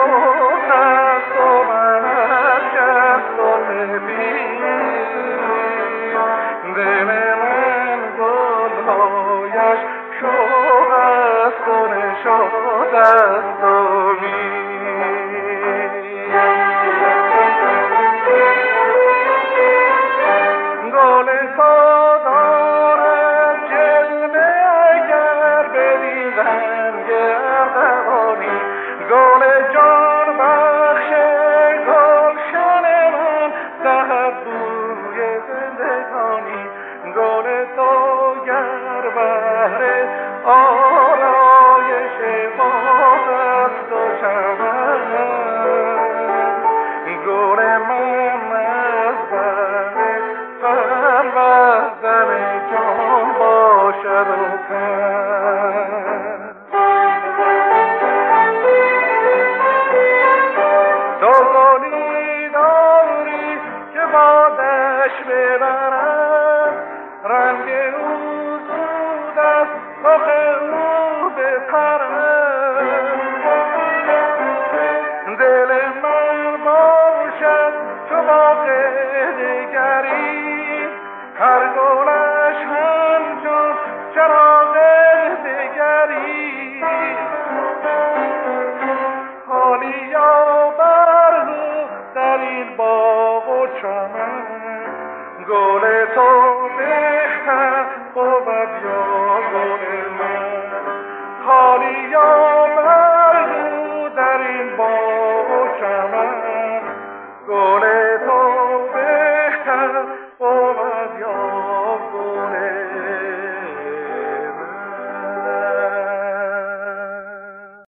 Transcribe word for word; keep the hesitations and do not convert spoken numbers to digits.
شوق است و من از شست و سپید دل من گلهایش شوق است و نشاط است و می گل سازان از جلوه اگر بدیدن گردانی گل جان بخش گلشن من دهد بوی زندگانی گل تو گر بهر آرایش باغ است و چمن گل من از بهر پروردن جان باشد و تن تو گلی داری که بادش ببرد